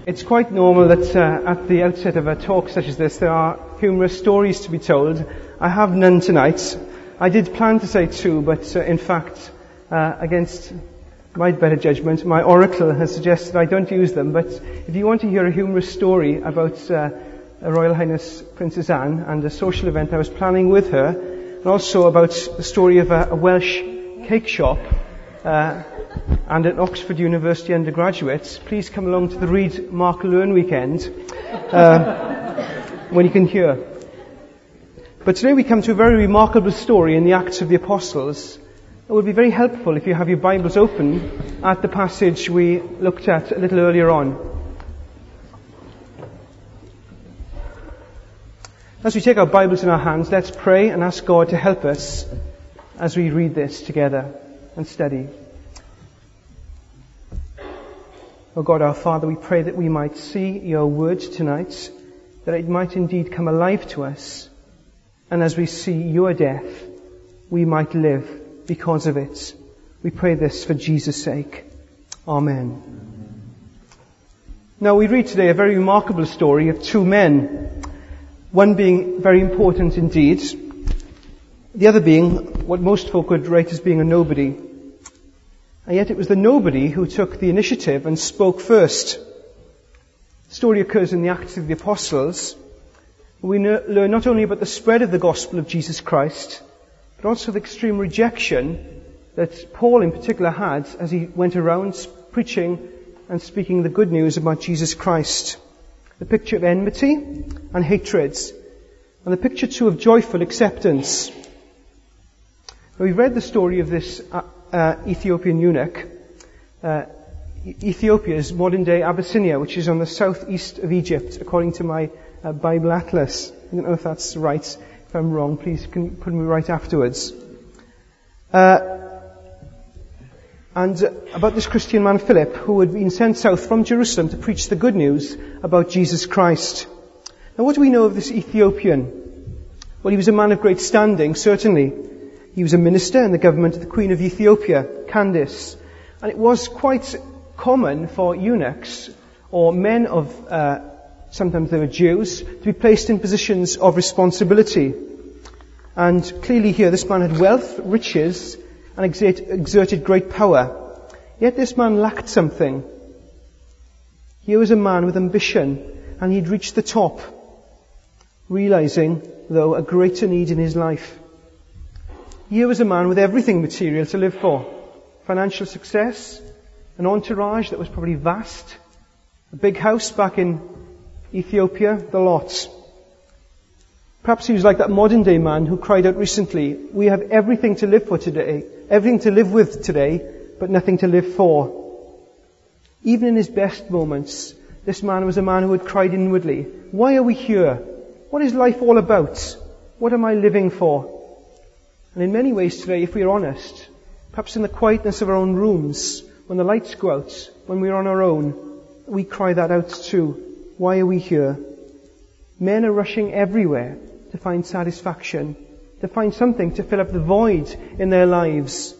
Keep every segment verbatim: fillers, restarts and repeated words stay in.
It's quite normal that uh, at the outset of a talk such as this there are humorous stories to be told. I have none tonight. I did plan to say two, but uh, in fact, uh, against my better judgment, my oracle has suggested I don't use them. But if you want to hear a humorous story about uh, Her Royal Highness Princess Anne and a social event I was planning with her, and also about the story of a, a Welsh cake shop uh, and an Oxford University undergraduate, please come along to the Read, Mark, Learn weekend uh, when you can hear. But today we come to a very remarkable story in the Acts of the Apostles. It would be very helpful if you have your Bibles open at the passage we looked at a little earlier on. As we take our Bibles in our hands, let's pray and ask God to help us as we read this together and study. O God, our Father, we pray that we might see your word tonight, that it might indeed come alive to us, and as we see your death, we might live because of it. We pray this for Jesus' sake. Amen. Now we read today a very remarkable story of two men, one being very important indeed, the other being what most folk would rate as being a nobody. And yet it was the nobody who took the initiative and spoke first. The story occurs in the Acts of the Apostles. We learn not only about the spread of the gospel of Jesus Christ, but also the extreme rejection that Paul in particular had as he went around preaching and speaking the good news about Jesus Christ. The picture of enmity and hatred, and the picture too of joyful acceptance. Now, we've read the story of this uh, uh, Ethiopian eunuch. Uh, Ethiopia is modern-day Abyssinia, which is on the southeast of Egypt, according to my uh, Bible Atlas. I don't know if that's right. If I'm wrong, please can you put me right afterwards. Uh, and uh, about this Christian man Philip, who had been sent south from Jerusalem to preach the good news about Jesus Christ. Now, what do we know of this Ethiopian? Well, he was a man of great standing, certainly. He was a minister in the government of the Queen of Ethiopia, Candace. And it was quite common for eunuchs, or men of, uh, sometimes they were Jews, to be placed in positions of responsibility. And clearly here, this man had wealth, riches, and exert, exerted great power. Yet this man lacked something. Here was a man with ambition, and he'd reached the top, realizing, though, a greater need in his life. Here was a man with everything material to live for. Financial success, an entourage that was probably vast, a big house back in Ethiopia, the lot. Perhaps he was like that modern day man who cried out recently, we have everything to live for today, everything to live with today, but nothing to live for. Even in his best moments, this man was a man who had cried inwardly, why are we here? What is life all about? What am I living for? And in many ways today, if we are honest, perhaps in the quietness of our own rooms, when the lights go out, when we're on our own, we cry that out too. Why are we here? Men are rushing everywhere to find satisfaction, to find something to fill up the void in their lives.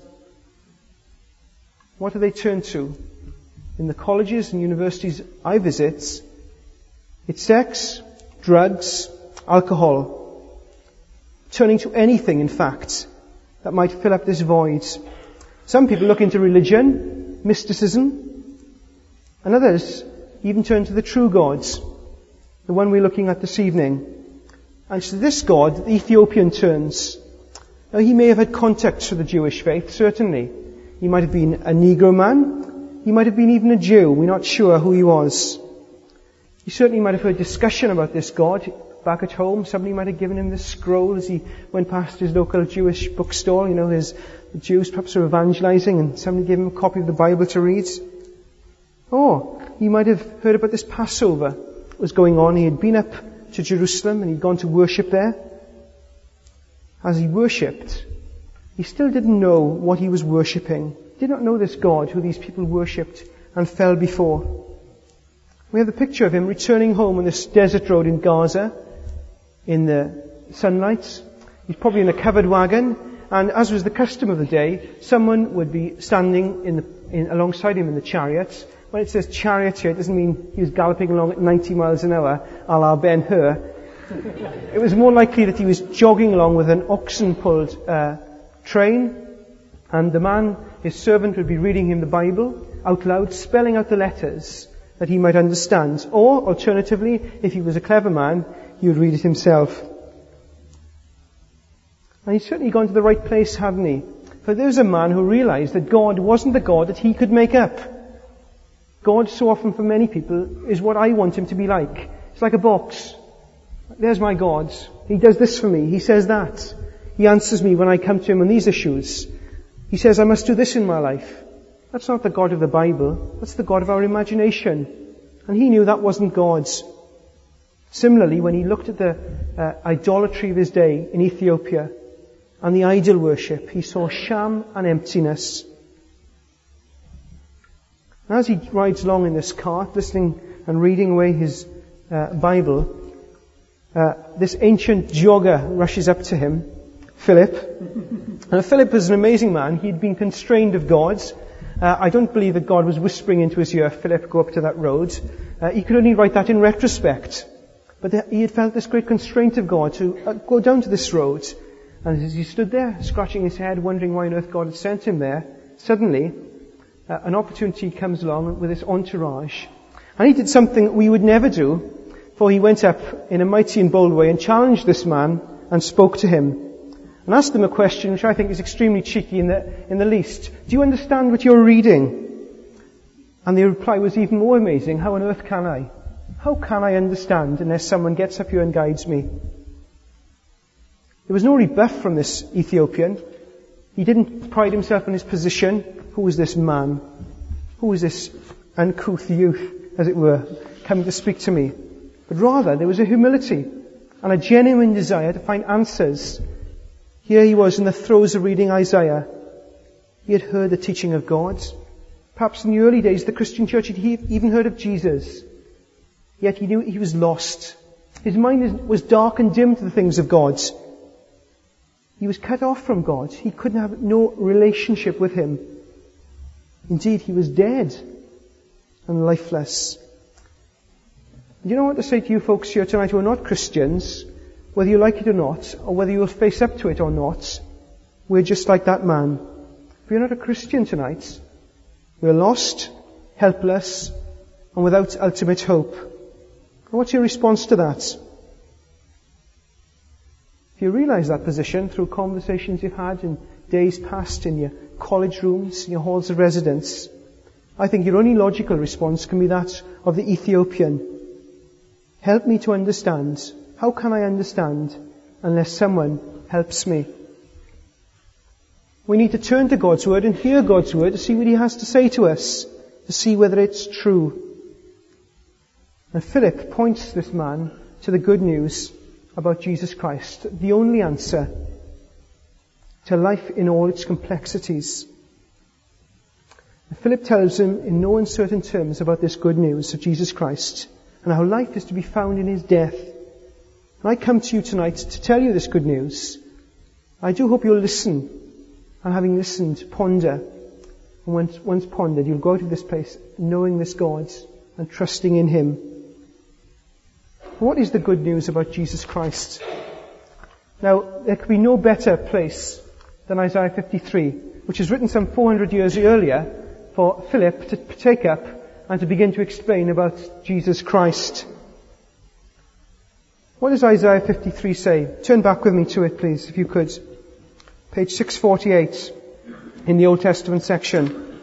What do they turn to? In the colleges and universities I visit, it's sex, drugs, alcohol. Turning to anything, in fact, that might fill up this void. Some people look into religion, mysticism, and others even turn to the true gods, the one we're looking at this evening. And to this God, the Ethiopian turns. Now, he may have had contacts with the Jewish faith, certainly. He might have been a Negro man. He might have been even a Jew. We're not sure who he was. He certainly might have heard discussion about this God back at home. Somebody might have given him this scroll as he went past his local Jewish bookstore. You know, his the Jews perhaps were evangelizing and somebody gave him a copy of the Bible to read. Or he might have heard about this Passover that was going on. He had been up to Jerusalem and he'd gone to worship there. As he worshipped, he still didn't know what he was worshipping. He did not know this God who these people worshipped and fell before. We have the picture of him returning home on this desert road in Gaza in the sunlight. He's probably in a covered wagon, and as was the custom of the day, someone would be standing in the, in, alongside him in the chariot, when it says charioteer, it doesn't mean he was galloping along at ninety miles an hour, a la Ben-Hur. It was more likely that he was jogging along with an oxen-pulled uh, train, and the man, his servant, would be reading him the Bible out loud, spelling out the letters that he might understand. Or, alternatively, if he was a clever man, he would read it himself. And he's certainly gone to the right place, hadn't he? For there's a man who realized that God wasn't the God that he could make up. God, so often for many people, is what I want him to be like. It's like a box. There's my God. He does this for me. He says that. He answers me when I come to him on these issues. He says, I must do this in my life. That's not the God of the Bible. That's the God of our imagination. And he knew that wasn't God's. Similarly, when he looked at the uh, idolatry of his day in Ethiopia and the idol worship, he saw sham and emptiness. As he rides along in this cart, listening and reading away his uh, Bible, uh, this ancient jogger rushes up to him, Philip. And Philip was an amazing man. He'd been constrained of God. Uh, I don't believe that God was whispering into his ear, Philip, go up to that road. Uh, he could only write that in retrospect. But the, he had felt this great constraint of God to uh, go down to this road. And as he stood there, scratching his head, wondering why on earth God had sent him there, suddenly, uh, an opportunity comes along with this entourage. And he did something we would never do, for he went up in a mighty and bold way and challenged this man and spoke to him. And asked him a question which I think is extremely cheeky in the, in the least. Do you understand what you're reading? And the reply was even more amazing. How on earth can I? How can I understand unless someone gets up here and guides me? There was no rebuff from this Ethiopian. He didn't pride himself on his position. Who is this man? Who is this uncouth youth, as it were, coming to speak to me? But rather, there was a humility and a genuine desire to find answers. Here he was in the throes of reading Isaiah. He had heard the teaching of God. Perhaps in the early days, the Christian church had even heard of Jesus. Yet he knew he was lost. His mind was dark and dim to the things of God. He was cut off from God. He couldn't have no relationship with him. Indeed, he was dead and lifeless. Do you know what to say to you folks here tonight who are not Christians? Whether you like it or not, or whether you'll face up to it or not, we're just like that man. If you're not a Christian tonight, we're lost, helpless, and without ultimate hope. And what's your response to that? If you realize that position through conversations you've had in days past in your college rooms, in your halls of residence, I think your only logical response can be that of the Ethiopian. Help me to understand. How can I understand unless someone helps me? We need to turn to God's Word and hear God's Word to see what He has to say to us, to see whether it's true. And Philip points this man to the good news about Jesus Christ, the only answer to life in all its complexities. And Philip tells him in no uncertain terms about this good news of Jesus Christ and how life is to be found in His death. And I come to you tonight to tell you this good news. I do hope you'll listen, and having listened, ponder. And once, once pondered, you'll go out of this place knowing this God and trusting in Him. What is the good news about Jesus Christ? Now, there could be no better place than Isaiah fifty-three, which is written some four hundred years earlier for Philip to take up and to begin to explain about Jesus Christ. What does Isaiah fifty-three say? Turn back with me to it, please, if you could. Page six forty-eight in the Old Testament section.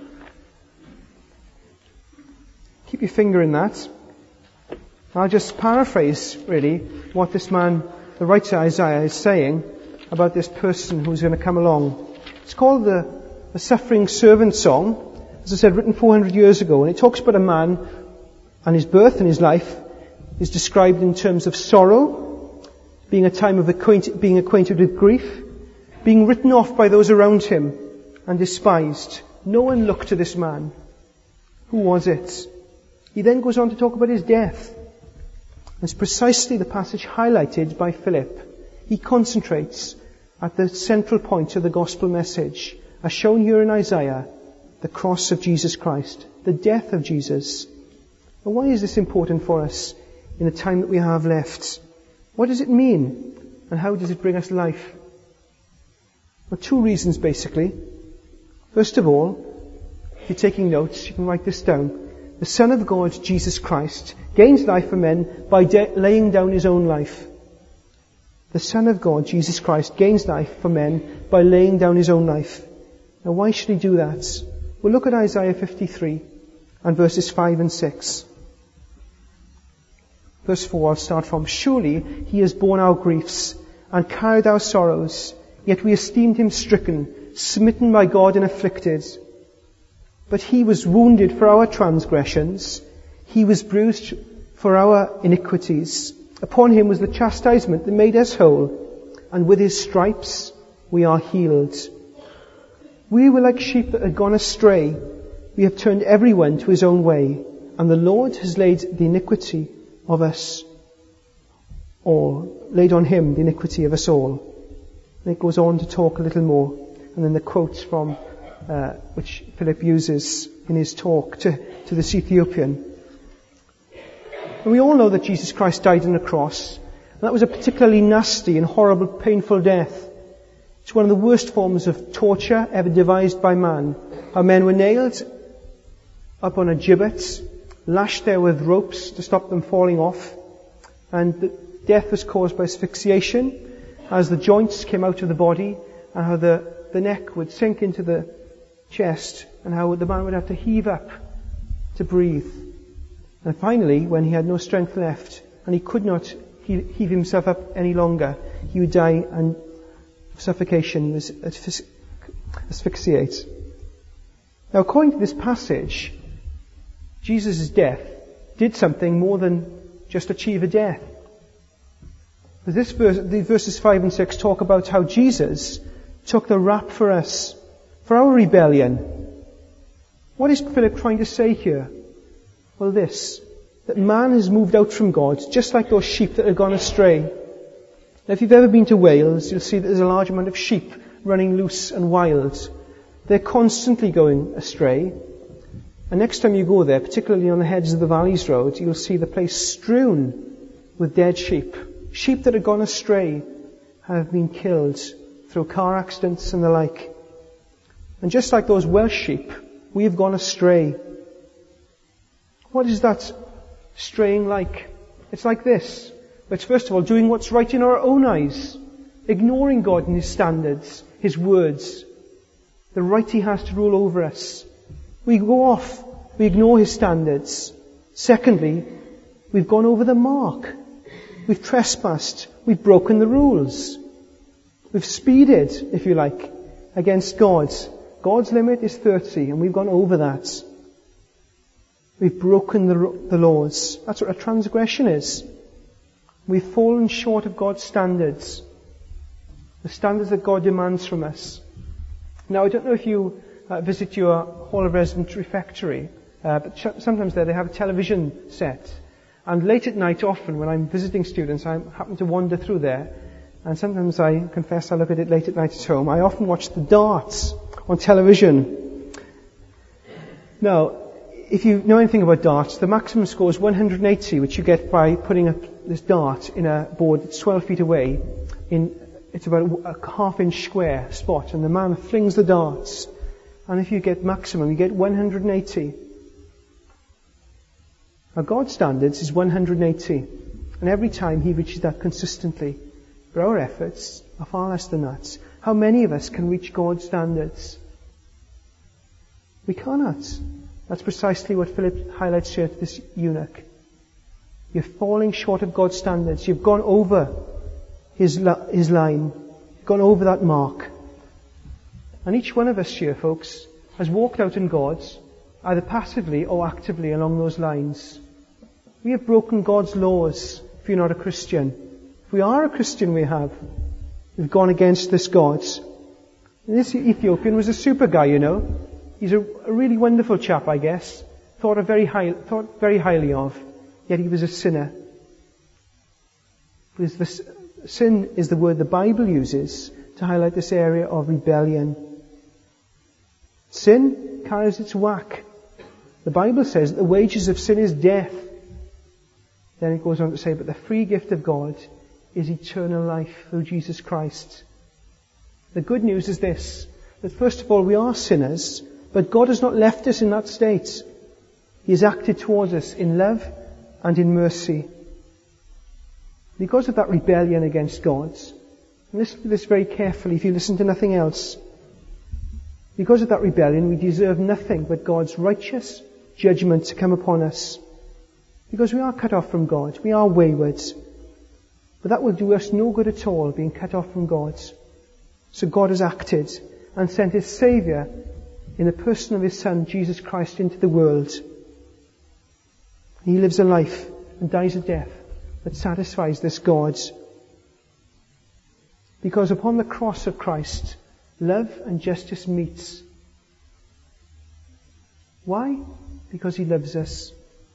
Keep your finger in that. I'll just paraphrase, really, what this man, the writer Isaiah, is saying about this person who's going to come along. It's called the, the Suffering Servant Song, as I said, written four hundred years ago, and it talks about a man and his birth and his life is described in terms of sorrow, being a time of acquaint- being acquainted with grief, being written off by those around him and despised. No one looked to this man. Who was it? He then goes on to talk about his death. It's precisely the passage highlighted by Philip. He concentrates at the central point of the gospel message, as shown here in Isaiah, the cross of Jesus Christ, the death of Jesus. But why is this important for us in the time that we have left? What does it mean? And how does it bring us life? Well, two reasons basically. First of all, if you're taking notes, you can write this down. The Son of God, Jesus Christ, gains life for men by de- laying down his own life. The Son of God, Jesus Christ, gains life for men by laying down his own life. Now why should he do that? Well, look at Isaiah fifty-three and verses five and six. Verse four, I'll start from. Surely he has borne our griefs and carried our sorrows, yet we esteemed him stricken, smitten by God and afflicted. But he was wounded for our transgressions, he was bruised for our iniquities. Upon him was the chastisement that made us whole, and with his stripes we are healed. We were like sheep that had gone astray. We have turned everyone to his own way, and the Lord has laid the iniquity of us all, laid on him the iniquity of us all. And it goes on to talk a little more, and then the quotes from uh, which Philip uses in his talk to, to this Ethiopian. And we all know that Jesus Christ died on the cross, and that was a particularly nasty and horrible, painful death. It's one of the worst forms of torture ever devised by man. How men were nailed up on a gibbet, lashed there with ropes to stop them falling off, and the death was caused by asphyxiation as the joints came out of the body, and how the, the neck would sink into the chest, and how the man would have to heave up to breathe. And finally, when he had no strength left, and he could not heave, heave himself up any longer, he would die and suffocation, he was asphyxiate. Now, according to this passage, Jesus' death did something more than just achieve a death. This verse, the verses five and six talk about how Jesus took the rap for us, for our rebellion. What is Philip trying to say here? Well, this, that man has moved out from God, just like those sheep that had gone astray. Now, if you've ever been to Wales, you'll see that there's a large amount of sheep running loose and wild. They're constantly going astray. And next time you go there, particularly on the Heads of the Valleys Road, you'll see the place strewn with dead sheep. Sheep that had gone astray have been killed through car accidents and the like. And just like those Welsh sheep, we have gone astray. What is that straying like? It's like this. It's first of all doing what's right in our own eyes, ignoring God and his standards, his words, the right he has to rule over us. We go off, we ignore his standards. Secondly, we've gone over the mark. We've trespassed, we've broken the rules. We've speeded, if you like, against God's. God's limit is thirty, and we've gone over that. We've broken the, the laws. That's what a transgression is. We've fallen short of God's standards. The standards that God demands from us. Now, I don't know if you uh, visit your Hall of Residence refectory, uh, but ch- sometimes there they have a television set. And late at night, often, when I'm visiting students, I happen to wander through there. And sometimes I confess I look at it late at night at home. I often watch the darts on television. Now, if you know anything about darts, the maximum score is one hundred eighty, which you get by putting a, this dart in a board that's twelve feet away. In, it's about a, a half-inch square spot, and the man flings the darts. And if you get maximum, you get one hundred eighty. Now, God's standards is one hundred eighty, and every time he reaches that consistently. But our efforts are far less than that. How many of us can reach God's standards? We cannot. That's precisely what Philip highlights here to this eunuch. You're falling short of God's standards. You've gone over his, his line. You've gone over that mark. And each one of us here, folks, has walked out in God's, either passively or actively along those lines. We have broken God's laws if you're not a Christian. If we are a Christian, we have. We've gone against this God. And this Ethiopian was a super guy, you know. He's a, a really wonderful chap, I guess. Thought, a very high, thought very highly of. Yet he was a sinner. Because this, sin is the word the Bible uses to highlight this area of rebellion. Sin carries its whack. The Bible says that the wages of sin is death. Then it goes on to say, but the free gift of God is eternal life through Jesus Christ. The good news is this, that first of all we are sinners, but God has not left us in that state. He has acted towards us in love and in mercy. Because of that rebellion against God, and listen to this very carefully if you listen to nothing else, because of that rebellion we deserve nothing but God's righteous judgment to come upon us. Because we are cut off from God, we are wayward. But that will do us no good at all, being cut off from God. So God has acted and sent His Saviour in the person of His Son, Jesus Christ, into the world. He lives a life and dies a death that satisfies this God. Because upon the cross of Christ, love and justice meets. Why? Because He loves us.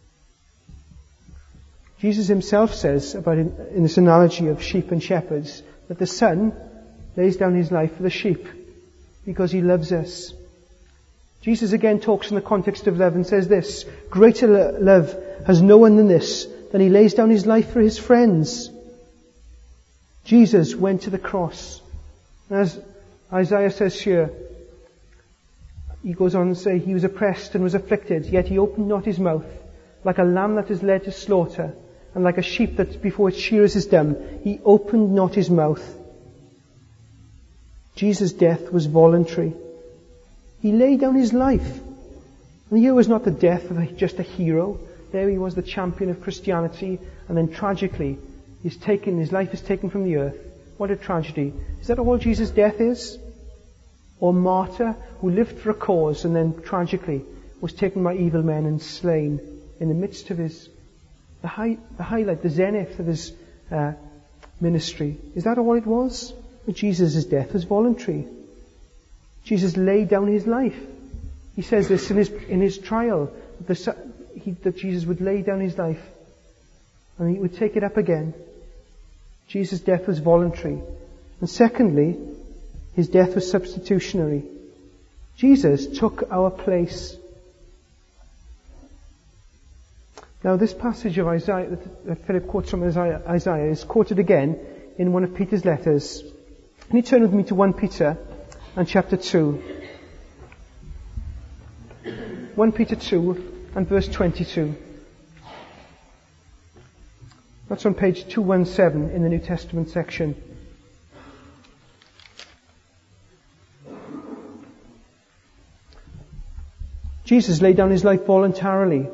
Jesus Himself says about in, in this analogy of sheep and shepherds that the Son lays down His life for the sheep because He loves us. Jesus again talks in the context of love and says this, greater lo- love has no one than this, than He lays down His life for His friends. Jesus went to the cross. As Isaiah says here, he goes on to say, He was oppressed and was afflicted, yet He opened not His mouth. Like a lamb that is led to slaughter, and like a sheep that before its shearers is dumb, He opened not His mouth. Jesus' death was voluntary. He laid down His life. And here was not the death of a, just a hero. There He was, the champion of Christianity, and then tragically, He's taken, His life is taken from the earth. What a tragedy. Is that all Jesus' death is? Or martyr who lived for a cause and then tragically was taken by evil men and slain in the midst of his, the, high, the highlight, the zenith of His uh, ministry. Is that all it was? But Jesus' death was voluntary. Jesus laid down His life. He says this in His, in his trial, that, the, he, that Jesus would lay down His life and He would take it up again. Jesus' death was voluntary. And secondly, His death was substitutionary. Jesus took our place. Now this passage of Isaiah, that Philip quotes from Isaiah, Isaiah, is quoted again in one of Peter's letters. Can you turn with me to First Peter and chapter two? First Peter two and verse twenty-two. That's on page two seventeen in the New Testament section. Jesus laid down His life voluntarily.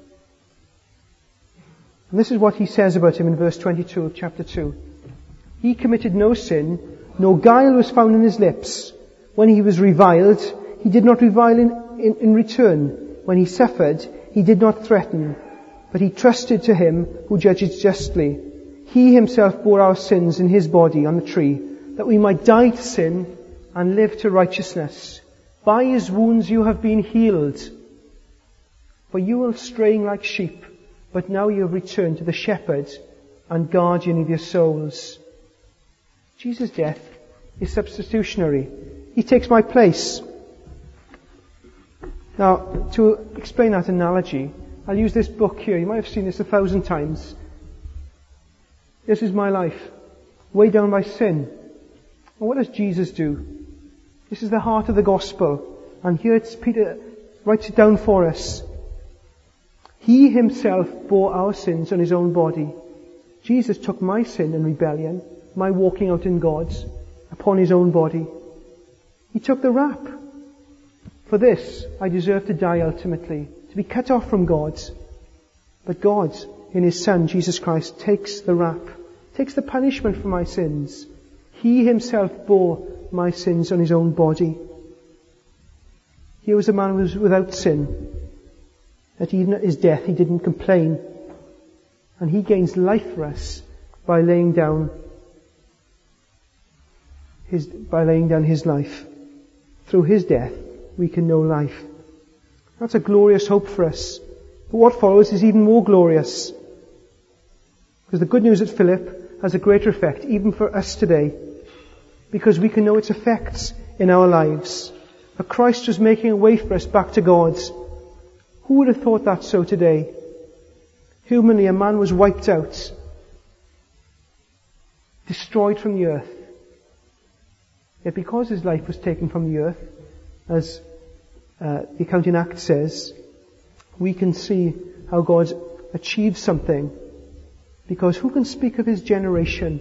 And this is what He says about Him in verse twenty-two of chapter two. He committed no sin, no guile was found in His lips. When He was reviled, He did not revile in, in, in return. When He suffered, He did not threaten, but He trusted to Him who judges justly. He Himself bore our sins in His body on the tree, that we might die to sin and live to righteousness. By His wounds you have been healed. For you were straying like sheep, but now you have returned to the shepherd and guardian of your souls. Jesus' death is substitutionary. He takes my place. Now, to explain that analogy, I'll use this book here. You might have seen this a thousand times. This is my life, weighed down by sin. And what does Jesus do? This is the heart of the gospel. And here it's Peter writes it down for us. He Himself bore our sins on His own body. Jesus took my sin and rebellion, my walking out in God's, upon His own body. He took the rap. For this, I deserve to die ultimately, to be cut off from God. But God, in His Son, Jesus Christ, takes the rap, takes the punishment for my sins. He Himself bore my sins on His own body. Here was a man who was without sin, that even at His death He didn't complain. And He gains life for us by laying down His, by laying down His life. Through His death, we can know life. That's a glorious hope for us. But what follows is even more glorious. Because the good news at Philip has a greater effect, even for us today. Because we can know its effects in our lives. That Christ was making a way for us back to God. Who would have thought that so today? Humanly, a man was wiped out, destroyed from the earth. Yet because his life was taken from the earth, as uh, the account in Acts says, we can see how God achieved something. Because who can speak of his generation?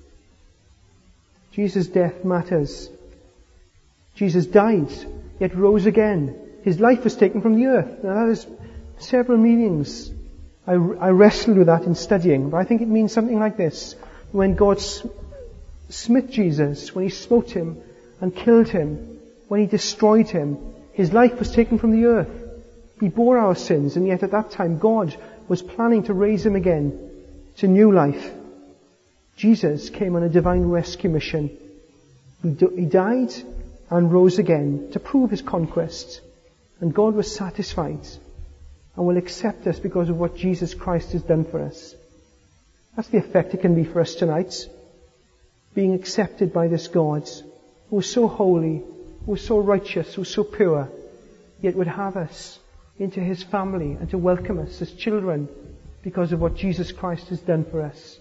Jesus' death matters. Jesus died, yet rose again. His life was taken from the earth. Now that has several meanings. I, I wrestled with that in studying, but I think it means something like this. When God smit Jesus, when he smote him and killed him, when he destroyed him, his life was taken from the earth. He bore our sins, and yet at that time God was planning to raise him again to new life. Jesus came on a divine rescue mission. He, do, he died and rose again to prove his conquest. And God was satisfied and will accept us because of what Jesus Christ has done for us. That's the effect it can be for us tonight. Being accepted by this God who is so holy, who is so righteous, who is so pure, yet would have us into his family and to welcome us as children because of what Jesus Christ has done for us.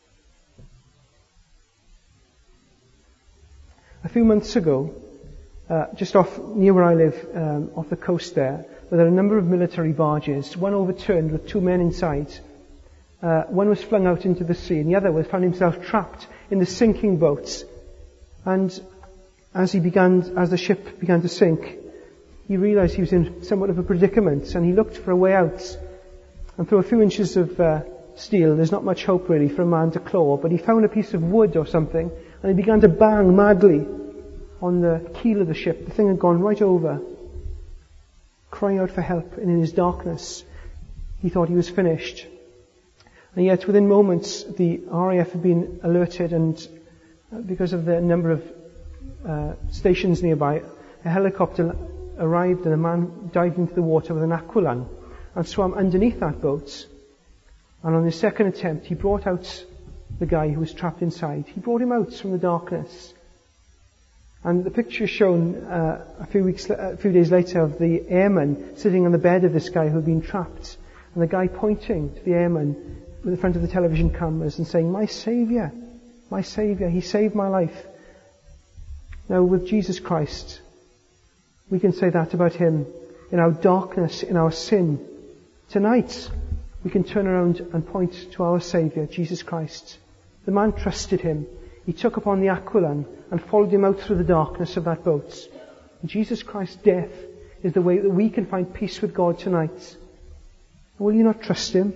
A few months ago, uh, just off near where I live, um, off the coast there, there were a number of military barges. One overturned with two men inside. Uh, one was flung out into the sea, and the other was found himself trapped in the sinking boats. And as he began, as the ship began to sink, he realized he was in somewhat of a predicament, and he looked for a way out. And through a few inches of uh, steel, there's not much hope really for a man to claw, but he found a piece of wood or something, and he began to bang madly on the keel of the ship. The thing had gone right over, crying out for help, and in his darkness, he thought he was finished. And yet, within moments, the R A F had been alerted, and because of the number of uh, stations nearby, a helicopter arrived, and a man dived into the water with an aqualung and swam underneath that boat. And on his second attempt, he brought out the guy who was trapped inside. He brought him out from the darkness. And the picture is shown uh, a few weeks, a few days later of the airman sitting on the bed of this guy who had been trapped, and the guy pointing to the airman with the front of the television cameras and saying, "My Saviour, my Saviour, he saved my life." Now, with Jesus Christ, we can say that about him. In our darkness, in our sin, tonight we can turn around and point to our Saviour, Jesus Christ. The man trusted him. He took upon the aqualung and followed him out through the darkness of that boat. And Jesus Christ's death is the way that we can find peace with God tonight. Will you not trust him?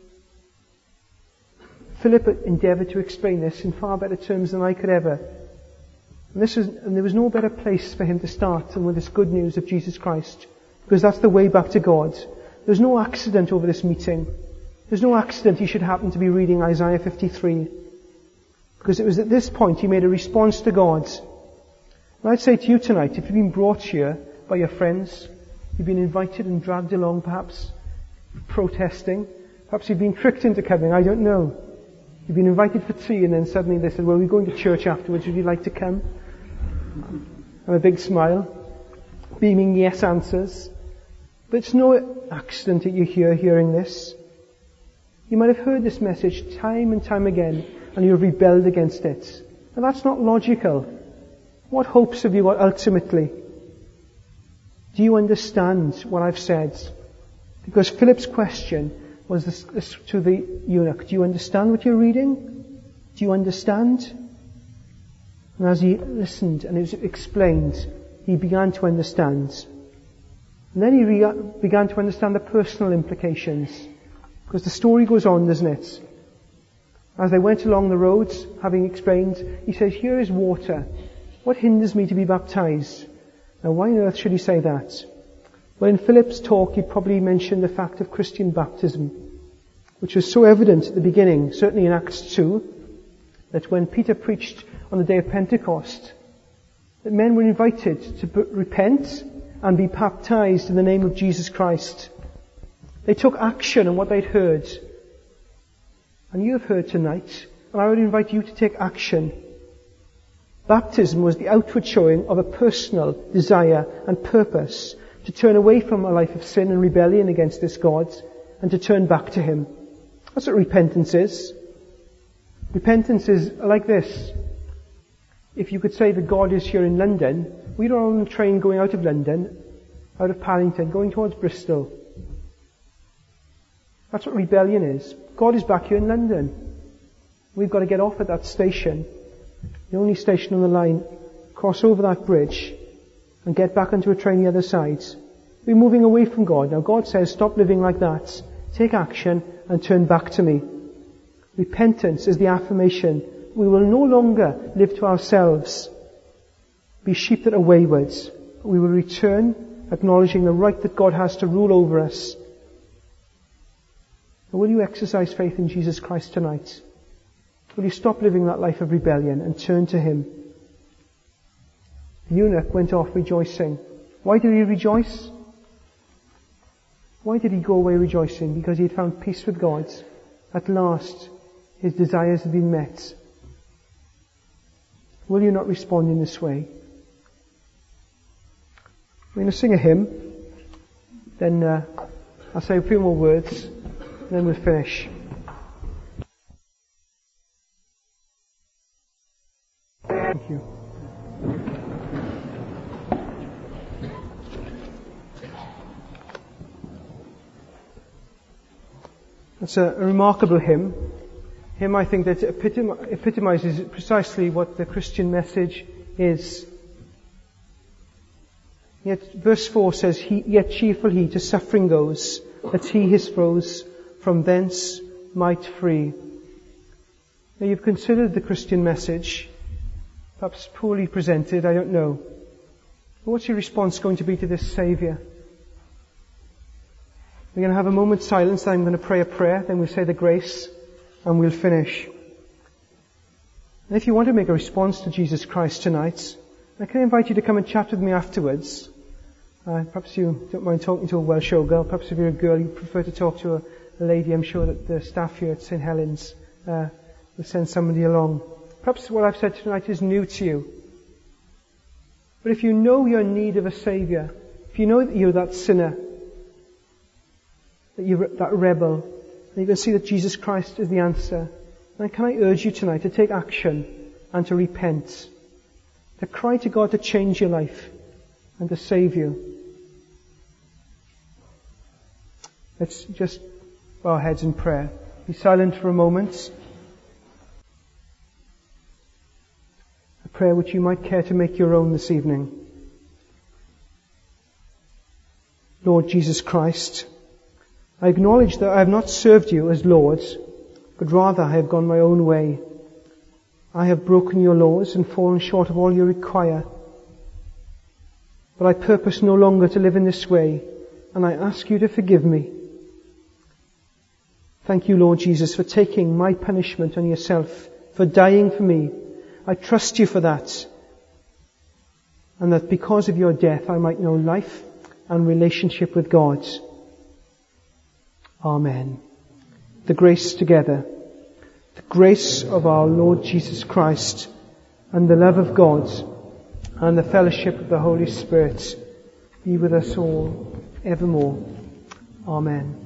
Philip endeavoured to explain this in far better terms than I could ever. And, this was, and there was no better place for him to start than with this good news of Jesus Christ, because that's the way back to God. There's no accident over this meeting. There's no accident he should happen to be reading Isaiah fifty-three. Because it was at this point he made a response to God. And I'd say to you tonight, if you've been brought here by your friends, you've been invited and dragged along perhaps, protesting, perhaps you've been tricked into coming, I don't know. You've been invited for tea and then suddenly they said, "Well, we're going to church afterwards, would you like to come?" And a big smile, beaming yes answers. But it's no accident that you're here hearing this. You might have heard this message time and time again, and you've rebelled against it. And that's not logical. What hopes have you got ultimately? Do you understand what I've said? Because Philip's question was this, this to the eunuch. Do you understand what you're reading? Do you understand? And as he listened and it was explained, he began to understand. And then he re- began to understand the personal implications. Because the story goes on, doesn't it? As they went along the roads, having explained, he says, "Here is water. What hinders me to be baptized?" Now, why on earth should he say that? Well, in Philip's talk, he probably mentioned the fact of Christian baptism, which was so evident at the beginning, certainly in Acts two, that when Peter preached on the day of Pentecost, that men were invited to repent and be baptized in the name of Jesus Christ. They took action on what they'd heard. And you have heard tonight, and I would invite you to take action. Baptism was the outward showing of a personal desire and purpose to turn away from a life of sin and rebellion against this God and to turn back to Him. That's what repentance is. Repentance is like this. If you could say that God is here in London, we're on a train going out of London, out of Paddington, going towards Bristol. That's what rebellion is. God is back here in London. We've got to get off at that station, the only station on the line, cross over that bridge, and get back onto a train the other side. We're moving away from God. Now God says, stop living like that. Take action and turn back to me. Repentance is the affirmation. We will no longer live to ourselves, be sheep that are wayward. We will return, acknowledging the right that God has to rule over us. And will you exercise faith in Jesus Christ tonight? Will you stop living that life of rebellion and turn to Him? The eunuch went off rejoicing. Why did he rejoice? Why did he go away rejoicing? Because he had found peace with God. At last, his desires had been met. Will you not respond in this way? We're going to sing a hymn. Then uh, I'll say a few more words. And then we'll finish. Thank you. It's a, a remarkable hymn. Hymn, I think, that epitom- epitomizes precisely what the Christian message is. Yet, verse four says, he, Yet cheerful he to suffering goes, that he his foes from thence might free. Now, you've considered the Christian message, perhaps poorly presented, I don't know. But what's your response going to be to this Saviour? We're going to have a moment's silence, then I'm going to pray a prayer, then we'll say the grace, and we'll finish. And if you want to make a response to Jesus Christ tonight, I can invite you to come and chat with me afterwards. Uh, perhaps you don't mind talking to a Welsh old girl. Perhaps if you're a girl, you prefer to talk to a, a lady. I'm sure that the staff here at Saint Helens uh, will send somebody along. Perhaps what I've said tonight is new to you. But if you know you're in need of a Saviour, if you know that you're that sinner, that you're that rebel, and you can see that Jesus Christ is the answer, then can I urge you tonight to take action and to repent, to cry to God to change your life and to save you. Let's just bow our heads in prayer. Be silent for a moment. A prayer which you might care to make your own this evening. Lord Jesus Christ, I acknowledge that I have not served you as Lord, but rather I have gone my own way. I have broken your laws and fallen short of all you require. But I purpose no longer to live in this way, and I ask you to forgive me. Thank you, Lord Jesus, for taking my punishment on yourself, for dying for me. I trust you for that, and that because of your death I might know life and relationship with God. Amen. The grace together. The grace of our Lord Jesus Christ and the love of God and the fellowship of the Holy Spirit be with us all evermore. Amen.